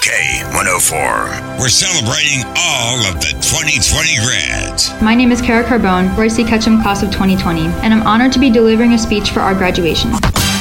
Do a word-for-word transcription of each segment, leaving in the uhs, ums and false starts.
K one oh four. We're celebrating all of the twenty twenty grads. My name is Kara Carbone, Roy C. Ketchum class of twenty twenty, and I'm honored to be delivering a speech for our graduation.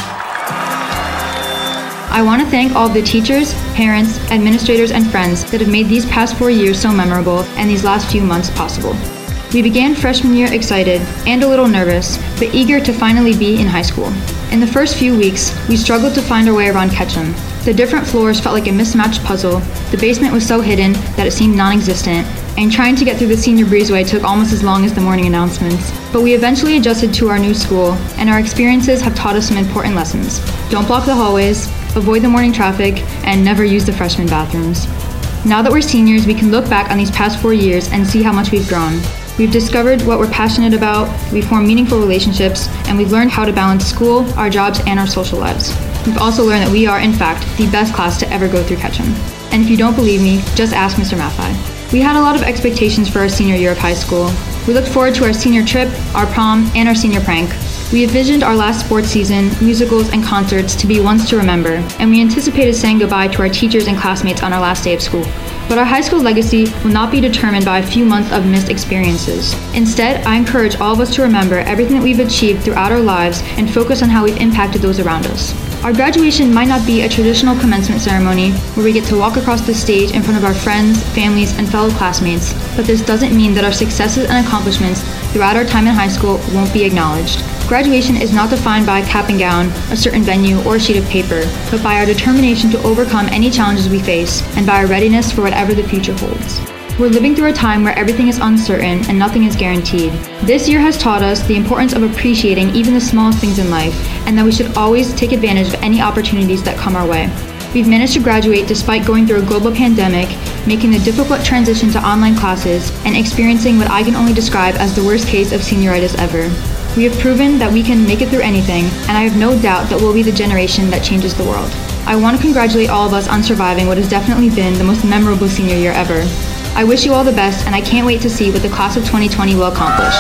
I want to thank all of the teachers, parents, administrators, and friends that have made these past four years so memorable and these last few months possible. We began freshman year excited and a little nervous, but eager to finally be in high school. In the first few weeks, we struggled to find our way around Ketchum. The different floors felt like a mismatched puzzle, the basement was so hidden that it seemed non-existent, and trying to get through the senior breezeway took almost as long as the morning announcements. But we eventually adjusted to our new school, and our experiences have taught us some important lessons. Don't block the hallways, avoid the morning traffic, and never use the freshman bathrooms. Now that we're seniors, we can look back on these past four years and see how much we've grown. We've discovered what we're passionate about, we've formed meaningful relationships, and we've learned how to balance school, our jobs, and our social lives. We've also learned that we are, in fact, the best class to ever go through Ketchum. And if you don't believe me, just ask Mister Mathai. We had a lot of expectations for our senior year of high school. We looked forward to our senior trip, our prom, and our senior prank. We envisioned our last sports season, musicals, and concerts to be ones to remember, and we anticipated saying goodbye to our teachers and classmates on our last day of school. But our high school legacy will not be determined by a few months of missed experiences. Instead, I encourage all of us to remember everything that we've achieved throughout our lives and focus on how we've impacted those around us. Our graduation might not be a traditional commencement ceremony where we get to walk across the stage in front of our friends, families, and fellow classmates, but this doesn't mean that our successes and accomplishments throughout our time in high school won't be acknowledged. Graduation is not defined by a cap and gown, a certain venue, or a sheet of paper, but by our determination to overcome any challenges we face and by our readiness for whatever the future holds. We're living through a time where everything is uncertain and nothing is guaranteed. This year has taught us the importance of appreciating even the smallest things in life, and that we should always take advantage of any opportunities that come our way. We've managed to graduate despite going through a global pandemic, making the difficult transition to online classes, and experiencing what I can only describe as the worst case of senioritis ever. We have proven that we can make it through anything, and I have no doubt that we'll be the generation that changes the world. I want to congratulate all of us on surviving what has definitely been the most memorable senior year ever. I wish you all the best, and I can't wait to see what the class of twenty twenty will accomplish.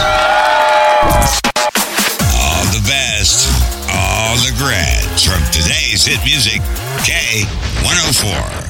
All the best, all the grads from today's hit music, K one oh four.